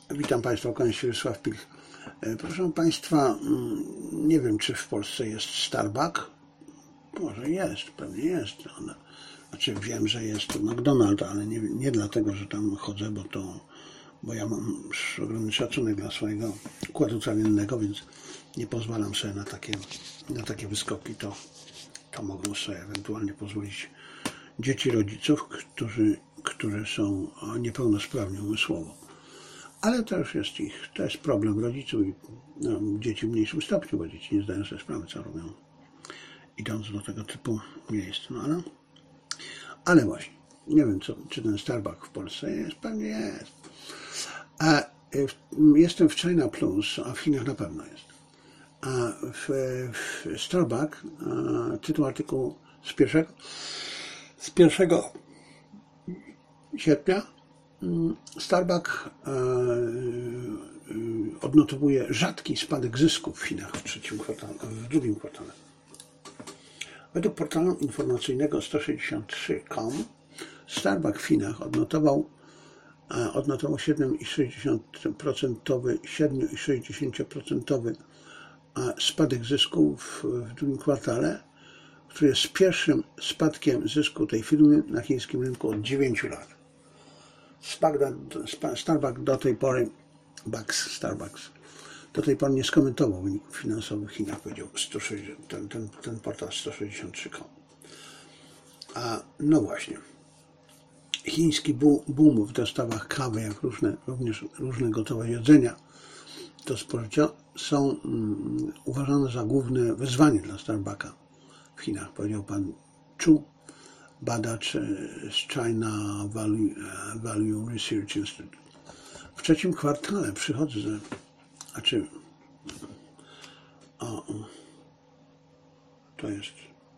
Witam Państwa, kłaniam się Wiesław Pilch. Proszę Państwa, nie wiem, czy w Polsce jest Starbucks. Może jest, pewnie jest. Znaczy wiem, że jest McDonald's, ale nie dlatego, że tam chodzę, bo ja mam ogromny szacunek dla swojego układu trawiennego, więc nie pozwalam sobie na takie wyskoki. To mogą sobie ewentualnie pozwolić dzieci rodziców, którzy są niepełnosprawni umysłowo. Ale to już to jest problem rodziców i dzieci w mniejszym stopniu, bo dzieci nie zdają sobie sprawy, co robią, idąc do tego typu miejsc. Ale właśnie, nie wiem, czy ten Starbucks w Polsce jest, pewnie jest. Jestem w China Plus, a w Chinach na pewno jest. A w Starbucks, tytuł artykułu z 1 sierpnia, Starbucks odnotowuje rzadki spadek zysków w Chinach w drugim kwartale. Według portalu informacyjnego 163.com Starbucks w Chinach odnotował 7,6% spadek zysków w drugim kwartale, który jest pierwszym spadkiem zysku tej firmy na chińskim rynku od 9 lat. Starbucks do tej pory nie skomentował wyników finansowych w Chinach, powiedział ten portal 163.com. No właśnie, chiński boom w dostawach kawy, jak również różne gotowe jedzenia do spożycia są uważane za główne wyzwanie dla Starbucka w Chinach, powiedział pan Chu, badacz z China Value Research Institute. W trzecim kwartale to jest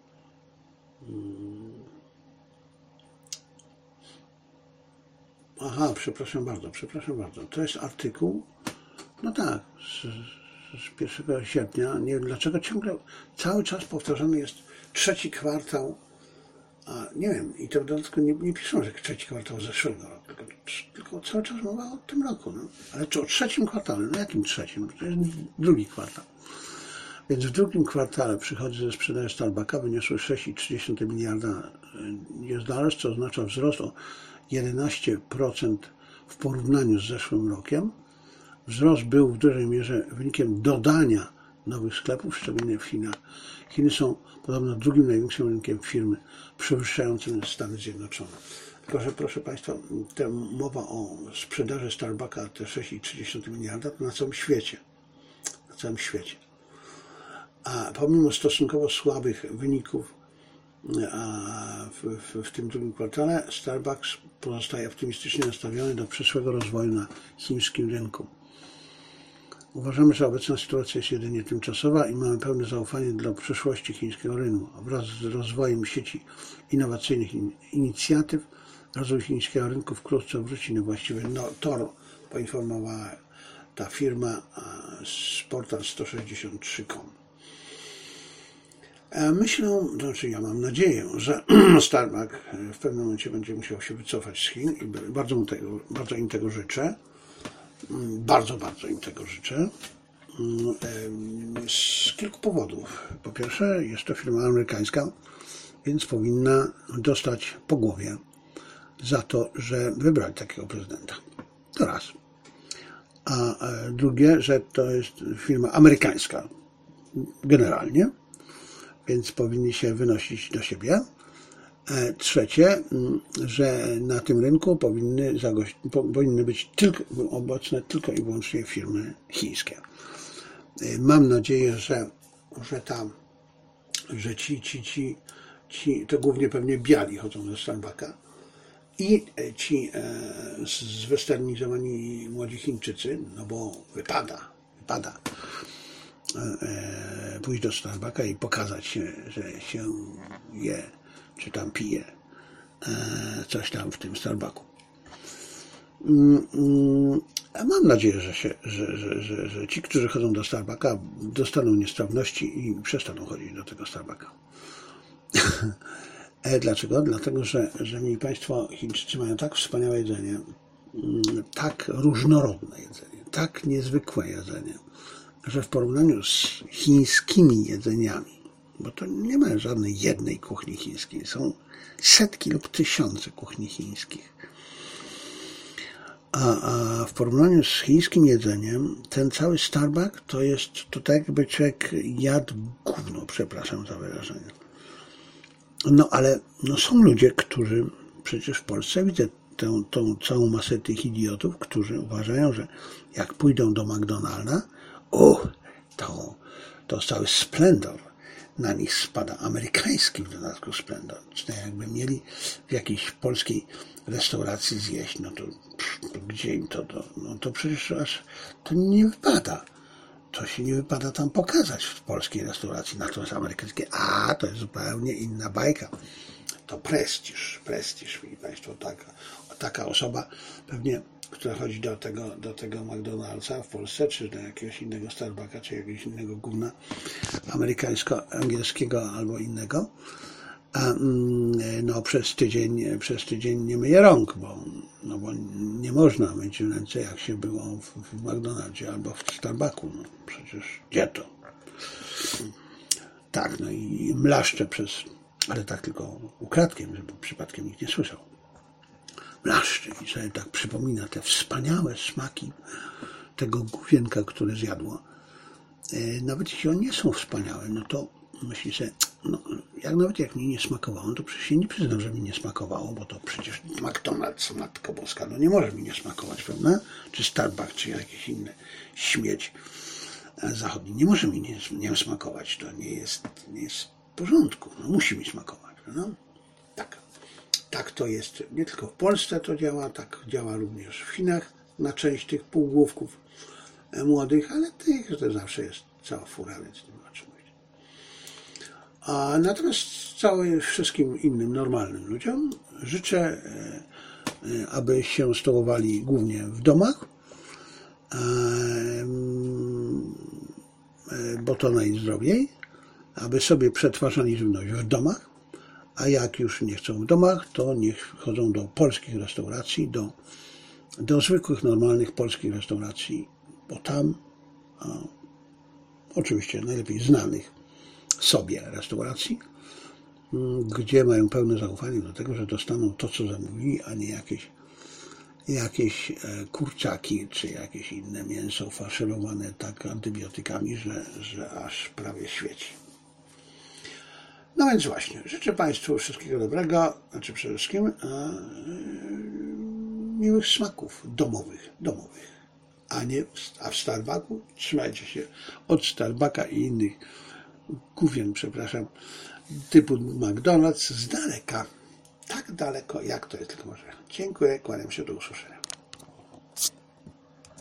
przepraszam bardzo. To jest artykuł, no tak, z 1 sierpnia. Nie wiem, dlaczego cały czas powtarzany jest trzeci kwartał. Nie wiem, i to w dodatku nie piszą, że trzeci kwartał zeszłego roku, tylko cały czas mowa o tym roku. No. Ale czy o trzecim kwartale? No jakim trzecim? To jest drugi kwartał. Więc w drugim kwartale przychody ze sprzedaży Starbucka wyniosły 6,3 miliarda USD, co oznacza wzrost o 11% w porównaniu z zeszłym rokiem. Wzrost był w dużej mierze wynikiem dodania nowych sklepów, szczególnie w Chinach. Chiny są podobno drugim największym rynkiem firmy, przewyższającym Stany Zjednoczone. Tylko że, proszę Państwa, mowa o sprzedaży Starbucka, te 6,3 miliarda, to na całym świecie. A pomimo stosunkowo słabych wyników w tym drugim kwartale, Starbucks pozostaje optymistycznie nastawiony do przyszłego rozwoju na chińskim rynku. Uważamy, że obecna sytuacja jest jedynie tymczasowa i mamy pełne zaufanie do przyszłości chińskiego rynku. Wraz z rozwojem sieci innowacyjnych inicjatyw, rozwój chińskiego rynku wkrótce wróci na właściwy tor, poinformowała ta firma z portal 163.com. Ja mam nadzieję, że Starbucks w pewnym momencie będzie musiał się wycofać z Chin i bardzo im tego życzę. Bardzo im tego życzę. Z kilku powodów. Po pierwsze, jest to firma amerykańska, więc powinna dostać po głowie za to, że wybrali takiego prezydenta. To raz. A drugie, że to jest firma amerykańska generalnie, więc powinni się wynosić do siebie. Trzecie, że na tym rynku powinny być obecne tylko i wyłącznie firmy chińskie. Mam nadzieję, że ci to głównie pewnie biali chodzą do Starbucka i ci zwesternizowani młodzi Chińczycy, no bo wypada pójść do Starbucka i pokazać się, że się je czy tam pije coś tam w tym Starbucku. Mam nadzieję, że ci, którzy chodzą do Starbucka, dostaną niestrawności i przestaną chodzić do tego Starbucka. Dlaczego? Dlatego, że mili Państwo, Chińczycy mają tak wspaniałe jedzenie, tak różnorodne jedzenie, tak niezwykłe jedzenie, że w porównaniu z chińskimi jedzeniami, bo to nie ma żadnej jednej kuchni chińskiej, są setki lub tysiące kuchni chińskich. A w porównaniu z chińskim jedzeniem, ten cały Starbucks to tak jakby człowiek jadł gówno, przepraszam za wyrażenie. No ale są ludzie, którzy przecież w Polsce widzę tą całą masę tych idiotów, którzy uważają, że jak pójdą do McDonalda, to cały splendor na nich spada, amerykański w dodatku splendor. Czyli jakby mieli w jakiejś polskiej restauracji zjeść, no to gdzie im to przecież aż to nie wypada. To się nie wypada tam pokazać w polskiej restauracji, natomiast amerykańskie, to jest zupełnie inna bajka. To prestiż, widzi Państwo, taka osoba pewnie, która chodzi do tego McDonald'sa w Polsce, czy do jakiegoś innego Starbucka, czy jakiegoś innego gówna amerykańsko-angielskiego albo innego, przez tydzień nie myje rąk, bo nie można myć ręce, jak się było w McDonaldzie albo w Starbucku. No przecież gdzie to? Tak, i mlaszcze ale tak tylko ukradkiem, żeby przypadkiem nikt nie słyszał. Mlaszcze i sobie tak przypomina te wspaniałe smaki tego gówienka, które zjadło. Nawet jeśli one nie są wspaniałe, no to myśli sobie, jak mi nie smakowało, to przecież się nie przyznam, że mi nie smakowało, bo to przecież McDonald's, Matko Boska, nie może mi nie smakować, prawda? Czy Starbucks, czy jakiś inny śmieć zachodni. Nie może mi nie smakować, to nie jest w porządku, musi mi smakować, prawda? Tak to jest, nie tylko w Polsce to działa, tak działa również w Chinach na część tych półgłówków młodych, ale tych to zawsze jest cała fura, więc nie ma czym mówić. Natomiast wszystkim innym normalnym ludziom życzę, aby się stołowali głównie w domach, bo to najzdrowiej, aby sobie przetwarzali żywność w domach, a jak już nie chcą w domach, to niech chodzą do polskich restauracji, do zwykłych, normalnych polskich restauracji, bo tam oczywiście najlepiej znanych sobie restauracji, gdzie mają pełne zaufanie do tego, że dostaną to, co zamówili, a nie jakieś kurczaki, czy jakieś inne mięso faszerowane tak antybiotykami, że aż prawie świeci. No więc właśnie, życzę Państwu wszystkiego dobrego, przede wszystkim miłych smaków domowych, a w Starbucku trzymajcie się od Starbucka i innych gówien, typu McDonald's z daleka, tak daleko jak to jest tylko może. Dziękuję, kłaniam się, do usłyszenia.